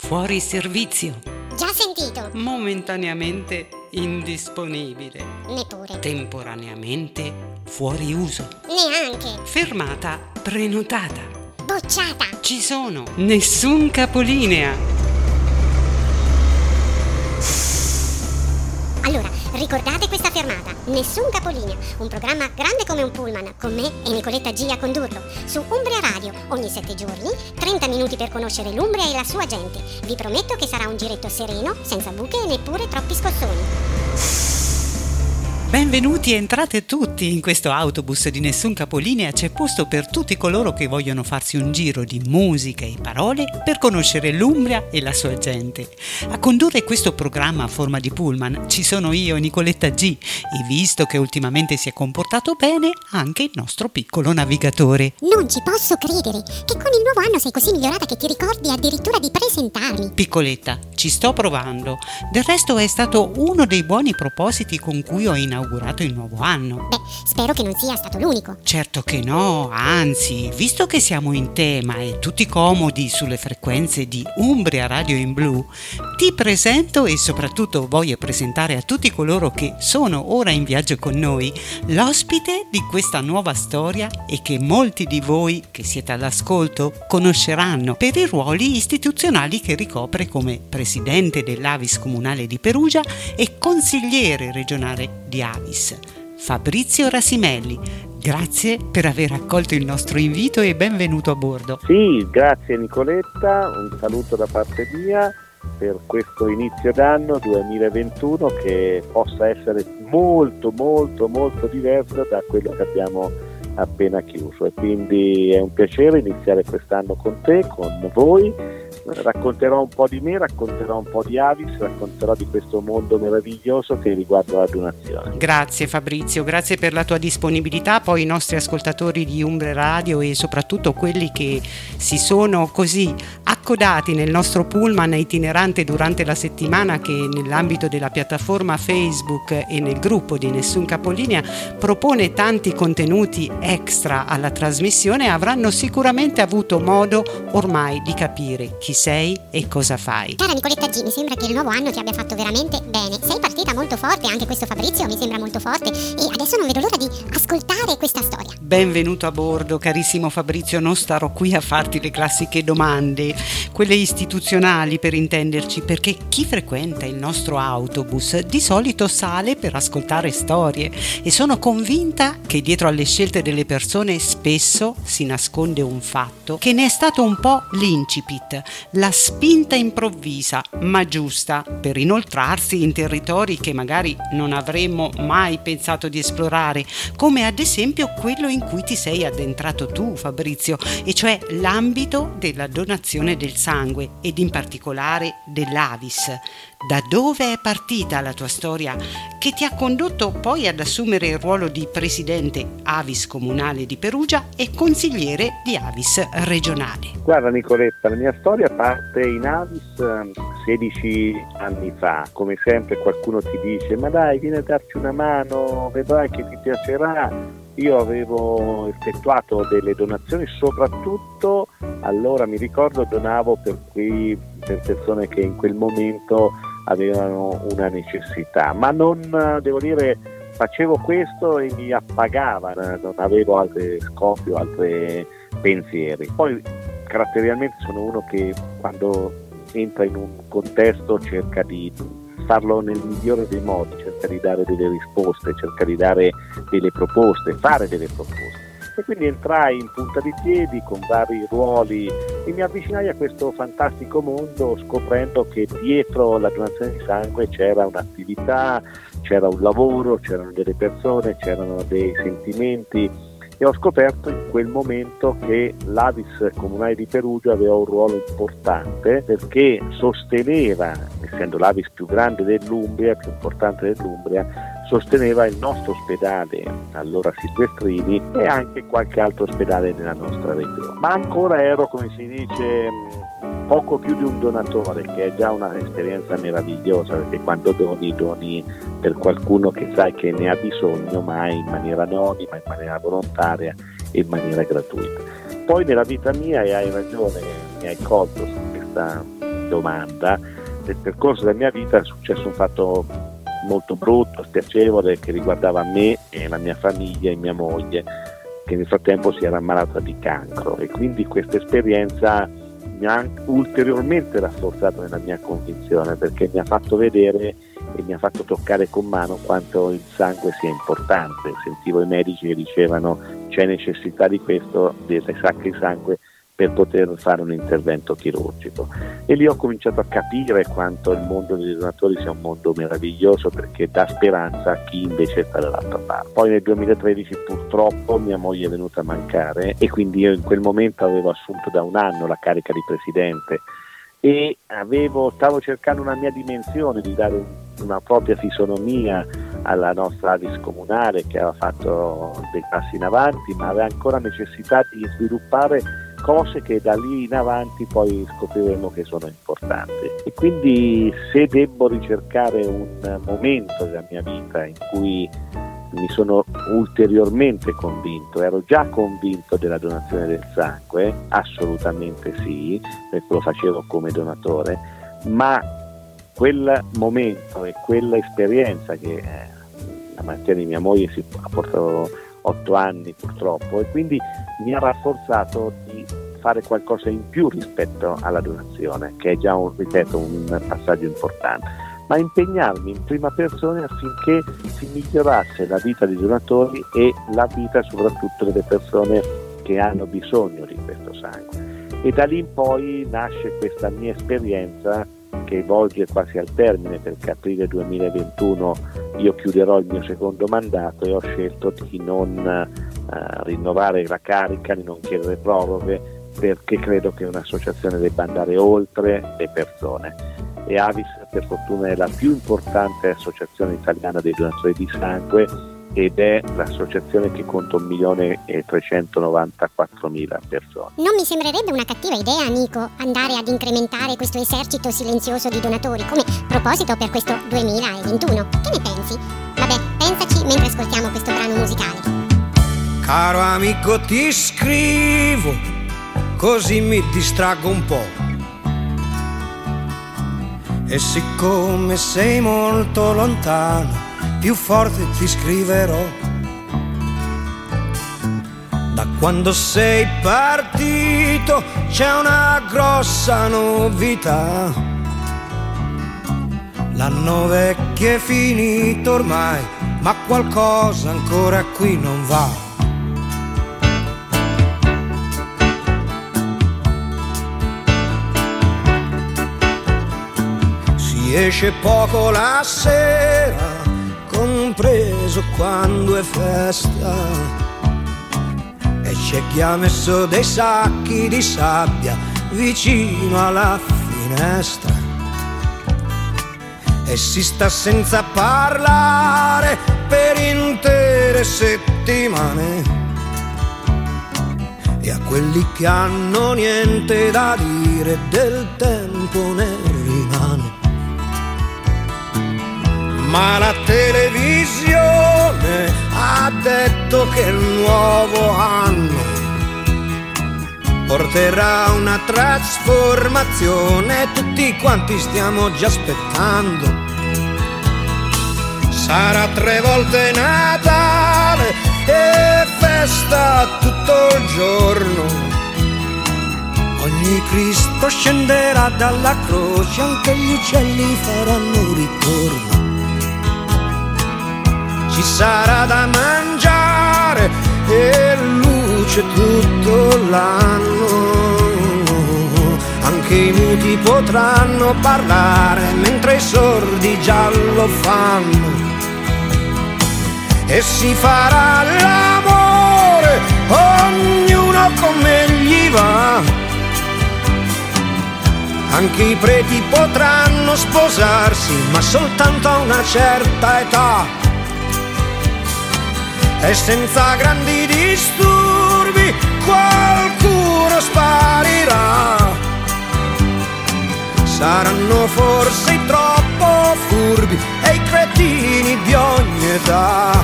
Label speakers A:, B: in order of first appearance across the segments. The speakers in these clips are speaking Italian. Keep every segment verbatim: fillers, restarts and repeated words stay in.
A: Fuori servizio.
B: Già sentito.
A: Momentaneamente indisponibile.
B: Neppure.
A: Temporaneamente fuori uso.
B: Neanche.
A: Fermata prenotata.
B: Bocciata.
A: Ci sono. Nessun capolinea.
B: Allora, ricordate questa fermata. Nessun capolinea. Un programma grande come un pullman, con me e Nicoletta G a condurlo. Su Umbria Radio, ogni sette giorni, trenta minuti per conoscere l'Umbria e la sua gente. Vi prometto che sarà un giretto sereno, senza buche e neppure troppi scossoni.
A: Benvenuti, entrate tutti in questo autobus di Nessun Capolinea. C'è posto per tutti coloro che vogliono farsi un giro di musica e parole per conoscere l'Umbria e la sua gente. A condurre questo programma a forma di pullman ci sono io, Nicoletta G, e visto che ultimamente si è comportato bene anche il nostro piccolo navigatore.
B: Non ci posso credere che con il nuovo anno sei così migliorata che ti ricordi addirittura di presentarmi.
A: Piccoletta, ci sto provando. Del resto è stato uno dei buoni propositi con cui ho inaugurato il nuovo anno.
B: Beh, spero che non sia stato l'unico.
A: Certo che no, anzi, visto che siamo in tema e tutti comodi sulle frequenze di Umbria Radio in Blu, ti presento e soprattutto voglio presentare a tutti coloro che sono ora in viaggio con noi l'ospite di questa nuova storia e che molti di voi che siete all'ascolto conosceranno per i ruoli istituzionali che ricopre come presidente dell'Avis Comunale di Perugia e consigliere regionale di Avis. Fabrizio Rasimelli, grazie per aver accolto il nostro invito e benvenuto a bordo.
C: Sì, grazie Nicoletta, un saluto da parte mia per questo inizio d'anno duemilaventuno che possa essere molto molto molto diverso da quello che abbiamo appena chiuso, e quindi è un piacere iniziare quest'anno con te, con voi. Racconterò un po' di me, racconterò un po' di Avis, racconterò di questo mondo meraviglioso che riguarda la donazione.
A: Grazie Fabrizio, grazie per la tua disponibilità. Poi i nostri ascoltatori di Umbria Radio e soprattutto quelli che si sono così accodati nel nostro pullman itinerante durante la settimana, che nell'ambito della piattaforma Facebook e nel gruppo di Nessun Capolinea propone tanti contenuti extra alla trasmissione, avranno sicuramente avuto modo ormai di capire chi sei e cosa fai.
B: Cara Nicoletta G, mi sembra che il nuovo anno ti abbia fatto veramente bene. Sei partita molto forte, anche questo Fabrizio mi sembra molto forte, e adesso non vedo l'ora di ascoltare questa storia.
A: Benvenuto a bordo, carissimo Fabrizio. Non starò qui a farti le classiche domande, quelle istituzionali per intenderci, perché chi frequenta il nostro autobus di solito sale per ascoltare storie, e sono convinta che dietro alle scelte delle persone spesso si nasconde un fatto che ne è stato un po' l'incipit, la spinta improvvisa ma giusta per inoltrarsi in territori che magari non avremmo mai pensato di esplorare, come ad esempio quello in cui ti sei addentrato tu, Fabrizio, e cioè l'ambito della donazione del sangue ed in particolare dell'Avis. Da dove è partita la tua storia che ti ha condotto poi ad assumere il ruolo di presidente Avis Comunale di Perugia e consigliere di Avis regionale?
C: Guarda Nicoletta, la mia storia parte in Avis sedici anni fa. Come sempre qualcuno ti dice: ma dai, vieni a darci una mano, vedrai che ti piacerà. Io avevo effettuato delle donazioni, soprattutto allora mi ricordo donavo per, quei, per persone che in quel momento avevano una necessità, ma non, devo dire, facevo questo e mi appagava, non avevo altri scopi o altri pensieri. Poi caratterialmente sono uno che quando entra in un contesto cerca di farlo nel migliore dei modi, cerca di dare delle risposte, cerca di dare delle proposte, fare delle proposte. E quindi entrai in punta di piedi con vari ruoli e mi avvicinai a questo fantastico mondo, scoprendo che dietro la donazione di sangue c'era un'attività, c'era un lavoro, c'erano delle persone, c'erano dei sentimenti, e ho scoperto in quel momento che l'Avis Comunale di Perugia aveva un ruolo importante, perché sosteneva, essendo l'Avis più grande dell'Umbria, più importante dell'Umbria, sosteneva il nostro ospedale, allora Silvestrini, e anche qualche altro ospedale nella nostra regione. Ma ancora ero, come si dice, poco più di un donatore, che è già un'esperienza meravigliosa, perché quando doni, doni per qualcuno che sai che ne ha bisogno, ma in maniera anonima, in maniera volontaria e in maniera gratuita. Poi nella vita mia, e hai ragione, mi hai colto su questa domanda. Nel percorso della mia vita è successo un fatto molto brutto, spiacevole, che riguardava me e la mia famiglia e mia moglie, che nel frattempo si era ammalata di cancro, e quindi questa esperienza mi ha ulteriormente rafforzato nella mia convinzione, perché mi ha fatto vedere e mi ha fatto toccare con mano quanto il sangue sia importante. Sentivo i medici che dicevano c'è necessità di questo, delle sacche di sangue per poter fare un intervento chirurgico, e lì ho cominciato a capire quanto il mondo dei donatori sia un mondo meraviglioso, perché dà speranza a chi invece sta dall'altra parte. Poi nel duemilatredici purtroppo mia moglie è venuta a mancare, e quindi io in quel momento avevo assunto da un anno la carica di presidente e avevo, stavo cercando una mia dimensione, di dare un, una propria fisonomia alla nostra Avis comunale, che aveva fatto dei passi in avanti, ma aveva ancora necessità di sviluppare cose che da lì in avanti poi scopriremo che sono importanti. E quindi, se devo ricercare un momento della mia vita in cui mi sono ulteriormente convinto, ero già convinto della donazione del sangue, assolutamente sì, perché lo facevo come donatore, ma quel momento e quella esperienza che eh, la malattia di mia moglie si ha portato otto anni purtroppo, e quindi mi ha rafforzato di fare qualcosa in più rispetto alla donazione, che è già un, ripeto, un passaggio importante, ma impegnarmi in prima persona affinché si migliorasse la vita dei donatori e la vita soprattutto delle persone che hanno bisogno di questo sangue. E da lì in poi nasce questa mia esperienza, che volge quasi al termine, perché aprile duemilaventuno io chiuderò il mio secondo mandato, e ho scelto di non uh, rinnovare la carica, di non chiedere proroghe, perché credo che un'associazione debba andare oltre le persone, e Avis per fortuna è la più importante associazione italiana dei donatori di sangue, ed è l'associazione che conta un milione e trecentonovantaquattromila persone.
B: Non mi sembrerebbe una cattiva idea, Nico, andare ad incrementare questo esercito silenzioso di donatori come proposito per questo duemilaventuno. Che ne pensi? Vabbè, pensaci mentre ascoltiamo questo brano musicale.
D: Caro amico, ti scrivo, così mi distraggo un po'. E siccome sei molto lontano, più forte ti scriverò. Da quando sei partito c'è una grossa novità. L'anno vecchio è finito ormai, ma qualcosa ancora qui non va. Si esce poco la sera, compreso quando è festa, e c'è chi ha messo dei sacchi di sabbia vicino alla finestra, e si sta senza parlare per intere settimane, e a quelli che hanno niente da dire del tempo ne rimane. Ma la televisione ha detto che il nuovo anno porterà una trasformazione, tutti quanti stiamo già aspettando. Sarà tre volte Natale e festa tutto il giorno. Ogni Cristo scenderà dalla croce, anche gli uccelli faranno ritorno. Ci sarà da mangiare e luce tutto l'anno. Anche i muti potranno parlare mentre i sordi già lo fanno. E si farà l'amore, ognuno come gli va. Anche i preti potranno sposarsi, ma soltanto a una certa età. E senza grandi disturbi qualcuno sparirà. Saranno forse troppo furbi e i cretini di ogni età.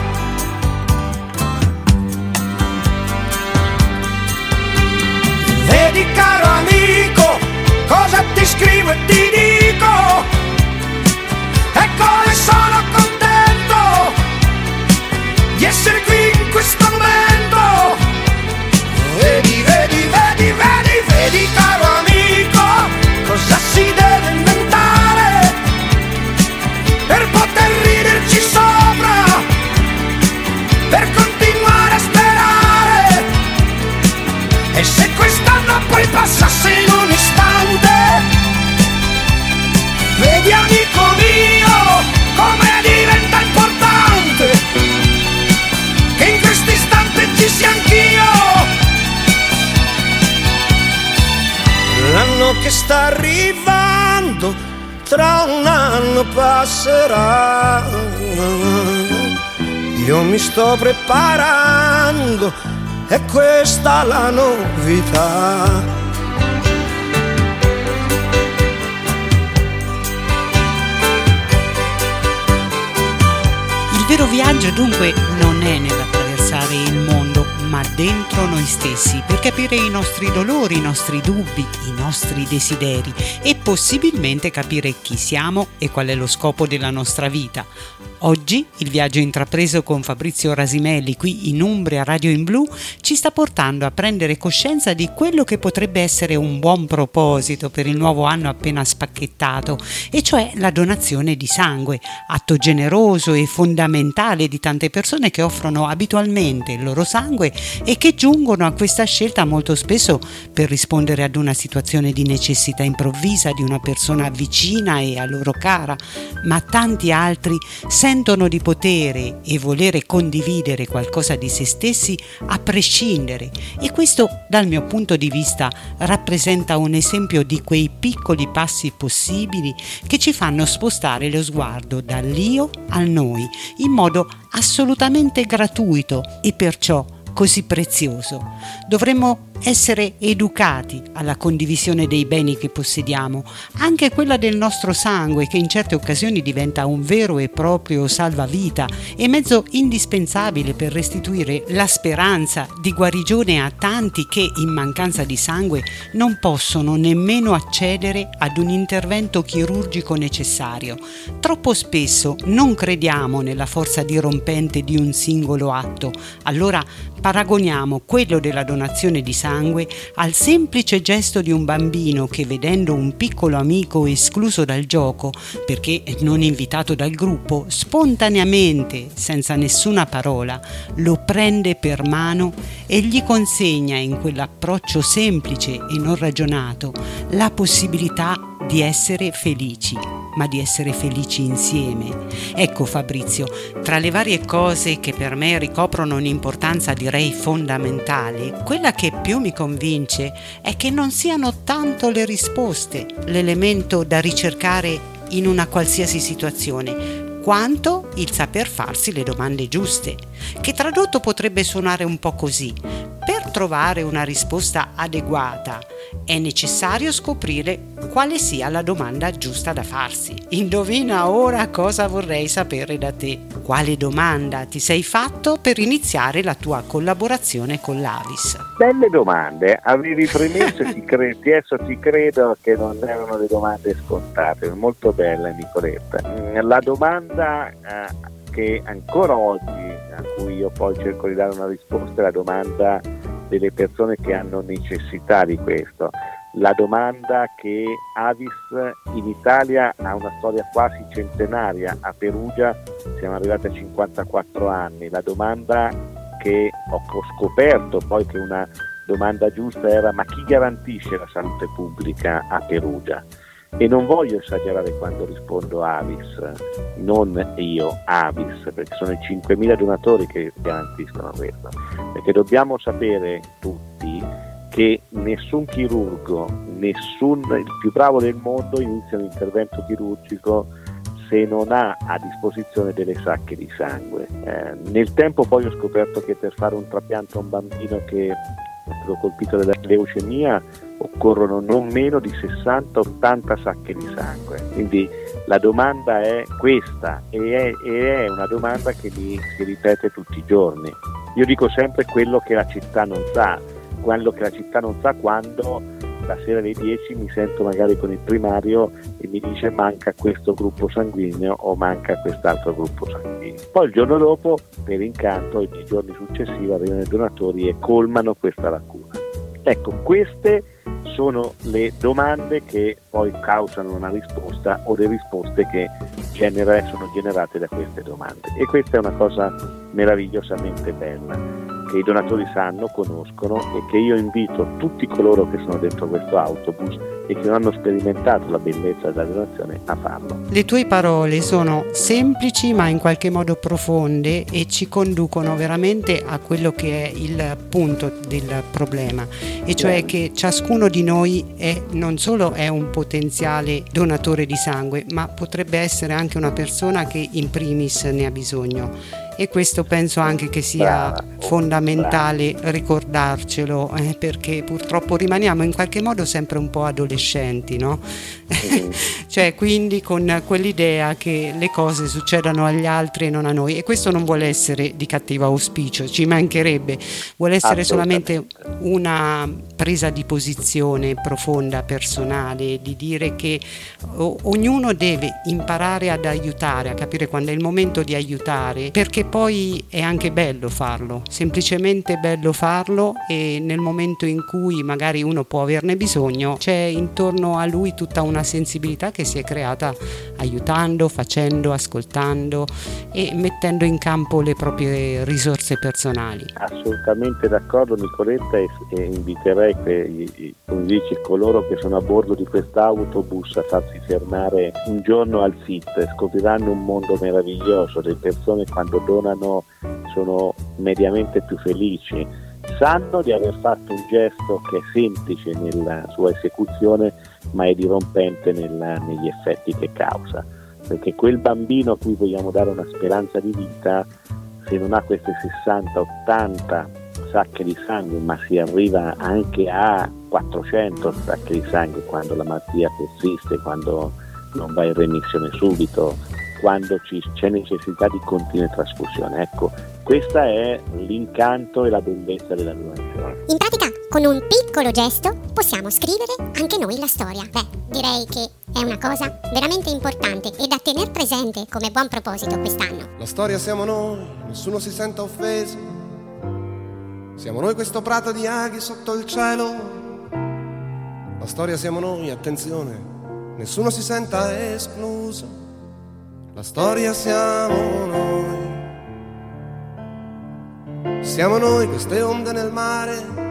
D: Vedi caro amico, cosa ti scrivo e ti dico, e come sono contento di essere qui in questo momento. Vedi, vedi, vedi, vedi, vedi caro amico, cosa si deve inventare per poter riderci sopra, per continuare a sperare. E se quest'anno poi passasse in un istante, vedi amico mio come diventa importante che in questo istante ci sia anch'io. L'anno che sta arrivando tra un anno passerà, io mi sto preparando, è questa la novità.
A: Il vero viaggio dunque non è nell'attraversare il mondo, ma dentro noi stessi, per capire i nostri dolori, i nostri dubbi, i nostri desideri e possibilmente capire chi siamo e qual è lo scopo della nostra vita. Oggi il viaggio intrapreso con Fabrizio Rasimelli qui in Umbria Radio in Blu ci sta portando a prendere coscienza di quello che potrebbe essere un buon proposito per il nuovo anno appena spacchettato, e cioè la donazione di sangue, atto generoso e fondamentale di tante persone che offrono abitualmente il loro sangue e che giungono a questa scelta molto spesso per rispondere ad una situazione di necessità improvvisa di una persona vicina e a loro cara, ma tanti altri sentono di potere e volere condividere qualcosa di se stessi a prescindere, e questo dal mio punto di vista rappresenta un esempio di quei piccoli passi possibili che ci fanno spostare lo sguardo dall'io al noi in modo assolutamente gratuito e perciò così prezioso. Dovremmo essere educati alla condivisione dei beni che possediamo, anche quella del nostro sangue, che in certe occasioni diventa un vero e proprio salvavita e mezzo indispensabile per restituire la speranza di guarigione a tanti che in mancanza di sangue non possono nemmeno accedere ad un intervento chirurgico necessario. Troppo spesso non crediamo nella forza dirompente di un singolo atto, allora paragoniamo quello della donazione di sangue al semplice gesto di un bambino che, vedendo un piccolo amico escluso dal gioco perché non invitato dal gruppo, spontaneamente, senza nessuna parola, lo prende per mano e gli consegna in quell'approccio semplice e non ragionato la possibilità di essere felici, ma di essere felici insieme. Ecco Fabrizio, tra le varie cose che per me ricoprono un'importanza direi fondamentale, quella che più mi convince è che non siano tanto le risposte l'elemento da ricercare in una qualsiasi situazione, quanto il saper farsi le domande giuste, che tradotto potrebbe suonare un po' così: per trovare una risposta adeguata è necessario scoprire quale sia la domanda giusta da farsi. Indovina ora cosa vorrei sapere da te. Quale domanda ti sei fatto per iniziare la tua collaborazione con l'Avis?
C: Belle domande, avevi premesso e ti, cre- adesso ti credo che non erano le domande scontate, molto bella Nicoletta. La domanda eh, che ancora oggi, a cui io poi cerco di dare una risposta, è la domanda delle persone che hanno necessità di questo. La domanda che Avis in Italia ha una storia quasi centenaria, a Perugia siamo arrivati a cinquantaquattro anni. La domanda che ho scoperto poi che una domanda giusta era: ma chi garantisce la salute pubblica a Perugia? E non voglio esagerare quando rispondo Avis, non io, Avis, perché sono i cinquemila donatori che garantiscono questo, perché dobbiamo sapere tutti che nessun chirurgo, nessun, il più bravo del mondo inizia un intervento chirurgico se non ha a disposizione delle sacche di sangue. Eh, nel tempo poi ho scoperto che per fare un trapianto a un bambino che è stato colpito dalla leucemia occorrono non meno di sessanta ottanta sacche di sangue. Quindi la domanda è questa, e è, e è una domanda che mi si ripete tutti i giorni. Io dico sempre quello che la città non sa, quello che la città non sa quando la sera alle dieci mi sento magari con il primario e mi dice manca questo gruppo sanguigno o manca quest'altro gruppo sanguigno. Poi il giorno dopo, per incanto, i giorni successivi arrivano i donatori e colmano questa lacuna. Ecco, queste sono le domande che poi causano una risposta o le risposte che genera, sono generate da queste domande, e questa è una cosa meravigliosamente bella che i donatori sanno, conoscono, e che io invito tutti coloro che sono dentro questo autobus e che non hanno sperimentato la bellezza della donazione a farlo.
A: Le tue parole sono semplici ma in qualche modo profonde e ci conducono veramente a quello che è il punto del problema, e cioè che ciascuno di noi è non solo è un potenziale donatore di sangue, ma potrebbe essere anche una persona che in primis ne ha bisogno. E questo penso anche che sia bravo, fondamentale bravo. ricordarcelo, eh, perché purtroppo rimaniamo in qualche modo sempre un po' adolescenti, no? Mm. Cioè, quindi con quell'idea che le cose succedano agli altri e non a noi, e questo non vuole essere di cattivo auspicio, ci mancherebbe, vuole essere solamente una presa di posizione profonda, personale, di dire che o- ognuno deve imparare ad aiutare, a capire quando è il momento di aiutare, perché poi è anche bello farlo, semplicemente bello farlo, e nel momento in cui magari uno può averne bisogno c'è intorno a lui tutta una sensibilità che si è creata aiutando, facendo, ascoltando e mettendo in campo le proprie risorse personali.
C: Assolutamente d'accordo, Nicoletta, e, e inviterei che, i, come dici, coloro che sono a bordo di quest'autobus a farsi fermare un giorno al S I T. Scopriranno un mondo meraviglioso. Le persone quando donano sono mediamente più felici, sanno di aver fatto un gesto che è semplice nella sua esecuzione ma è dirompente nella, negli effetti che causa, perché quel bambino a cui vogliamo dare una speranza di vita, se non ha queste sessanta ottanta sacche di sangue, ma si arriva anche a quattrocento sacche di sangue quando la malattia persiste, quando non va in remissione subito, quando ci, c'è necessità di continue trasfusioni. Ecco, questo è l'incanto e la bellezza della donazione.
B: In pratica, con un piccolo gesto possiamo scrivere anche noi la storia. Beh, direi che è una cosa veramente importante e da tener presente come buon proposito quest'anno.
E: La storia siamo noi, nessuno si senta offeso. Siamo noi questo prato di aghi sotto il cielo. La storia siamo noi, attenzione, nessuno si senta escluso. La storia siamo noi. Siamo noi queste onde nel mare,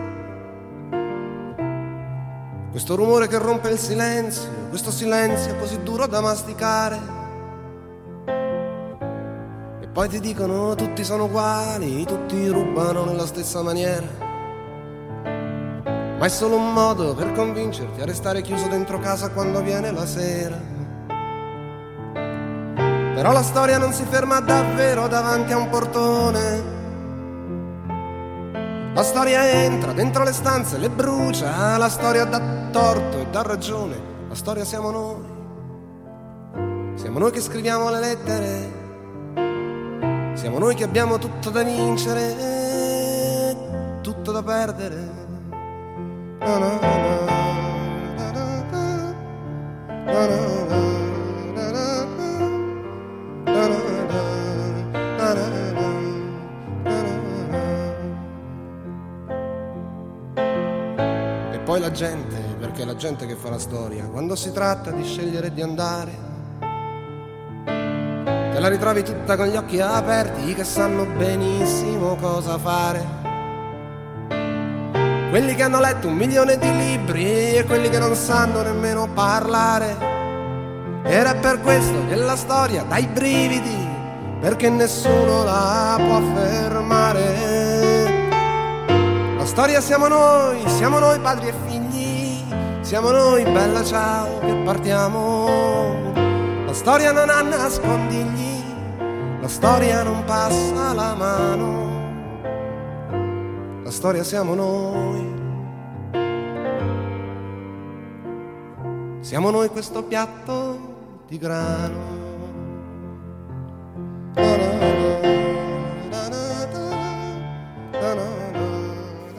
E: questo rumore che rompe il silenzio, questo silenzio così duro da masticare. E poi ti dicono tutti sono uguali, tutti rubano nella stessa maniera. Ma è solo un modo per convincerti a restare chiuso dentro casa quando viene la sera. Però la storia non si ferma davvero davanti a un portone. La storia entra dentro le stanze, le brucia, la storia dà torto e dà ragione. La storia siamo noi. Siamo noi che scriviamo le lettere. Siamo noi che abbiamo tutto da vincere, tutto da perdere. No, no, no. No, no, no. No, no, no. Poi la gente, perché è la gente che fa la storia, quando si tratta di scegliere di andare, te la ritrovi tutta con gli occhi aperti, che sanno benissimo cosa fare. Quelli che hanno letto un milione di libri e quelli che non sanno nemmeno parlare. Ed è per questo che la storia dà i brividi, perché nessuno la può fermare. La storia siamo noi, siamo noi padri e figli, siamo noi, bella ciao, che partiamo. La storia non ha nascondigli, la storia non passa la mano. La storia siamo noi. Siamo noi questo piatto di grano.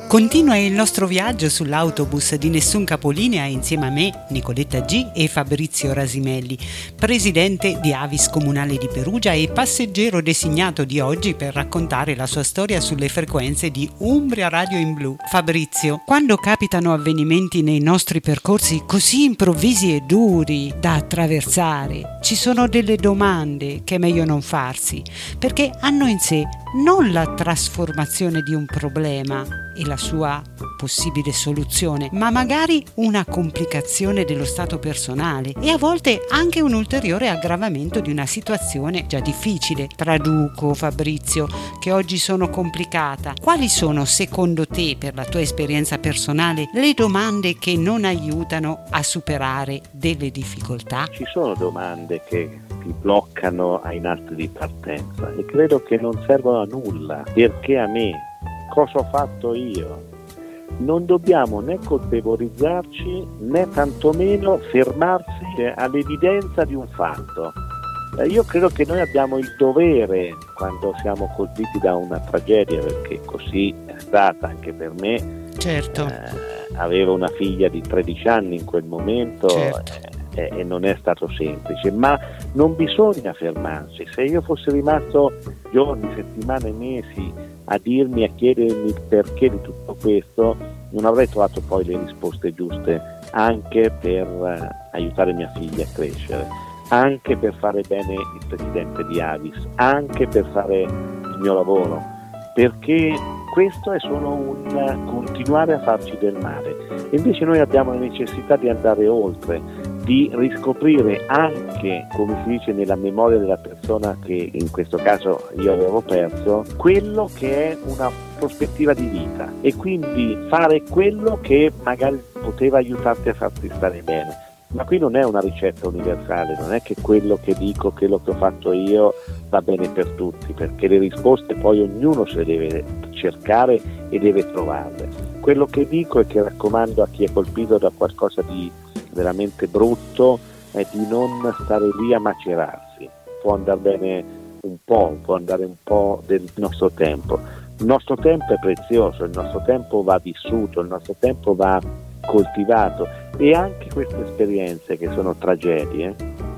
A: Continua il nostro viaggio sull'autobus di Nessun Capolinea insieme a me, Nicoletta G e Fabrizio Rasimelli, presidente di Avis Comunale di Perugia e passeggero designato di oggi per raccontare la sua storia sulle frequenze di Umbria Radio in Blu. Fabrizio, quando capitano avvenimenti nei nostri percorsi così improvvisi e duri da attraversare, ci sono delle domande che è meglio non farsi, perché hanno in sé non la trasformazione di un problema e la sua possibile soluzione, ma magari una complicazione dello stato personale e a volte anche un ulteriore aggravamento di una situazione già difficile. Traduco, Fabrizio, che oggi sono complicata. Quali sono, secondo te, per la tua esperienza personale, le domande che non aiutano a superare delle difficoltà?
C: Ci sono domande che ti bloccano ai nastri di partenza e credo che non servono a nulla. Perché a me? Cosa ho fatto io? Non dobbiamo né colpevolizzarci né tantomeno fermarsi all'evidenza di un fatto. Io credo che noi abbiamo il dovere, quando siamo colpiti da una tragedia, perché così è stata anche per me.
A: Certo.
C: Eh, avevo una figlia di tredici anni in quel momento.
A: Certo.
C: eh, e non è stato semplice, ma non bisogna fermarsi. Se io fossi rimasto giorni, settimane, mesi a dirmi, a chiedermi il perché di tutto questo, non avrei trovato poi le risposte giuste anche per eh, aiutare mia figlia a crescere, anche per fare bene il presidente di Avis, anche per fare il mio lavoro, perché questo è solo un continuare a farci del male. Invece noi abbiamo la necessità di andare oltre, di riscoprire anche, come si dice, nella memoria della persona che in questo caso io avevo perso, quello che è una prospettiva di vita e quindi fare quello che magari poteva aiutarti a farti stare bene. Ma qui non è una ricetta universale, non è che quello che dico, quello che ho fatto io va bene per tutti, perché le risposte poi ognuno se le deve cercare e deve trovarle. Quello che dico e che raccomando a chi è colpito da qualcosa di veramente brutto è di non stare lì a macerarsi. Può andare bene un po', può andare un po' del nostro tempo. Il nostro tempo è prezioso, il nostro tempo va vissuto, il nostro tempo va coltivato e anche queste esperienze che sono tragedie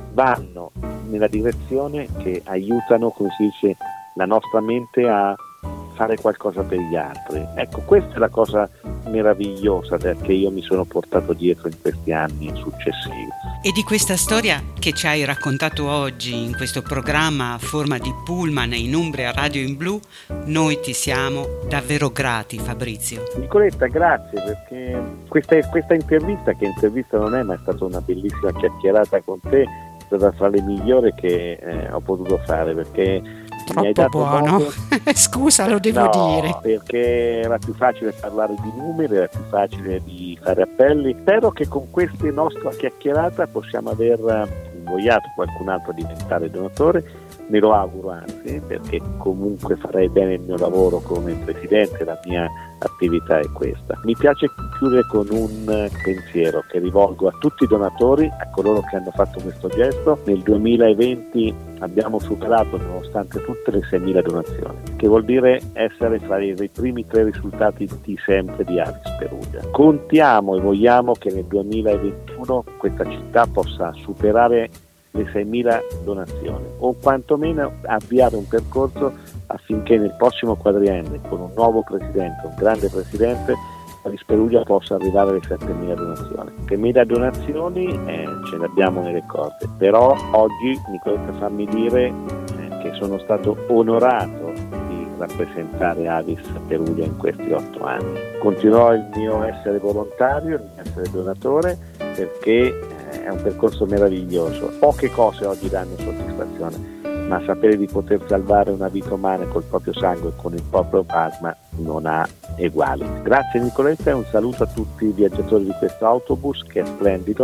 C: vanno nella direzione che aiutano, come si dice, la nostra mente a fare qualcosa per gli altri. Ecco, questa è la cosa meravigliosa che io mi sono portato dietro in questi anni successivi.
A: E di questa storia che ci hai raccontato oggi in questo programma a forma di pullman in Umbria Radio in Blu, noi ti siamo davvero grati, Fabrizio.
C: Nicoletta, grazie, perché questa, questa intervista, che intervista non è, ma è stata una bellissima chiacchierata con te, è stata fra le migliori che eh, ho potuto fare, perché
A: troppo
C: mi hai dato
A: buono.
C: modo...
A: Scusa, lo devo
C: no,
A: dire.
C: Perché era più facile parlare di numeri, era più facile di fare appelli. Spero che con questa nostra chiacchierata possiamo aver invogliato qualcun altro a diventare donatore. Me lo auguro, anzi, perché comunque farei bene il mio lavoro come presidente, la mia attività è questa. Mi piace chiudere con un pensiero che rivolgo a tutti i donatori, a coloro che hanno fatto questo gesto. Nel duemilaventi abbiamo superato, nonostante tutte, le seimila donazioni, che vuol dire essere fra i primi tre risultati di sempre di Avis Perugia. Contiamo e vogliamo che nel duemilaventuno questa città possa superare le seimila donazioni o quantomeno avviare un percorso affinché nel prossimo quadriennio, con un nuovo presidente, un grande presidente, Avis Perugia possa arrivare alle settemila donazioni. settemila donazioni eh, ce le abbiamo nelle corde, però oggi, Nicoletta, fammi dire eh, che sono stato onorato di rappresentare Avis Perugia in questi otto anni. Continuerò il mio essere volontario, il mio essere donatore, perché è un percorso meraviglioso. Poche cose oggi danno soddisfazione, ma sapere di poter salvare una vita umana col proprio sangue e con il proprio plasma non ha eguali. Grazie Nicoletta e un saluto a tutti i viaggiatori di questo autobus che è splendido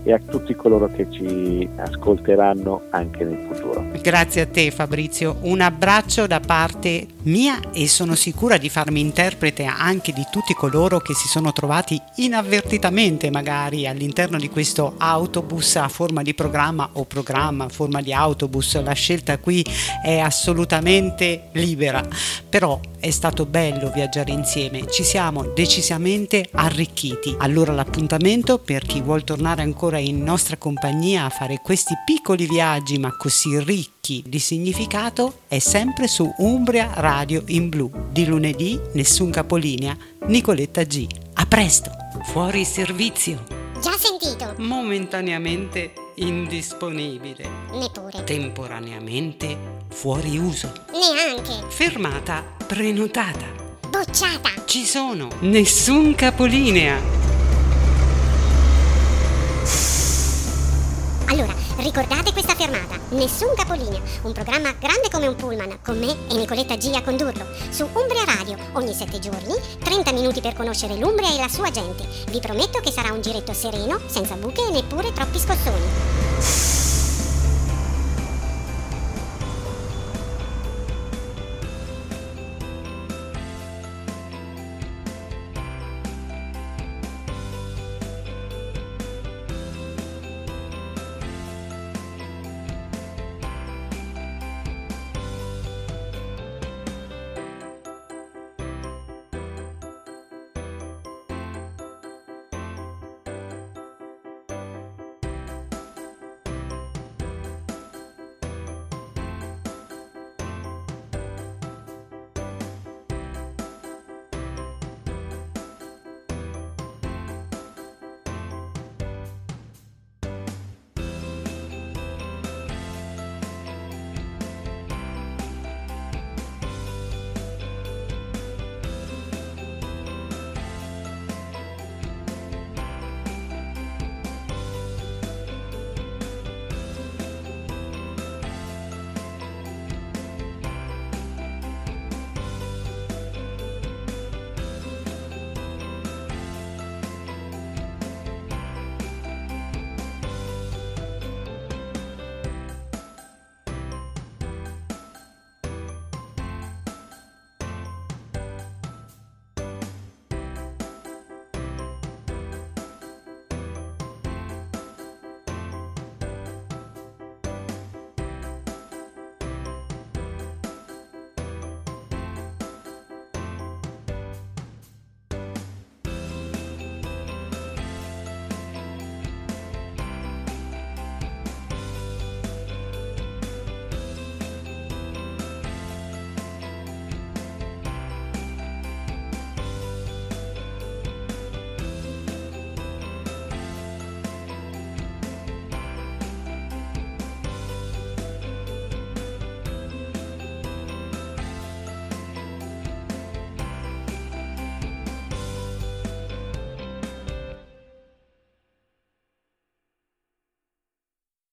C: e a tutti coloro che ci ascolteranno anche nel futuro.
A: Grazie a te Fabrizio, un abbraccio da parte mia e sono sicura di farmi interprete anche di tutti coloro che si sono trovati inavvertitamente magari all'interno di questo autobus a forma di programma o programma a forma di autobus. La scelta qui è assolutamente libera, però è stato bello viaggiare insieme, ci siamo decisamente arricchiti. Allora l'appuntamento per chi vuol tornare ancora in nostra compagnia a fare questi piccoli viaggi ma così ricchi di significato è sempre su Umbria Radio in Blu. Di lunedì nessun capolinea, Nicoletta G. A presto. Fuori servizio.
B: Già sentito?
A: Momentaneamente indisponibile.
B: Neppure.
A: Temporaneamente fuori uso.
B: Neanche.
A: Fermata prenotata.
B: Bocciata.
A: Ci sono. Nessun capolinea.
B: Allora, ricordate questa fermata. Nessun capolinea. Un programma grande come un pullman, con me e Nicoletta G a condurlo. Su Umbria Radio, ogni sette giorni, trenta minuti per conoscere l'Umbria e la sua gente. Vi prometto che sarà un giretto sereno, senza buche e neppure troppi scossoni.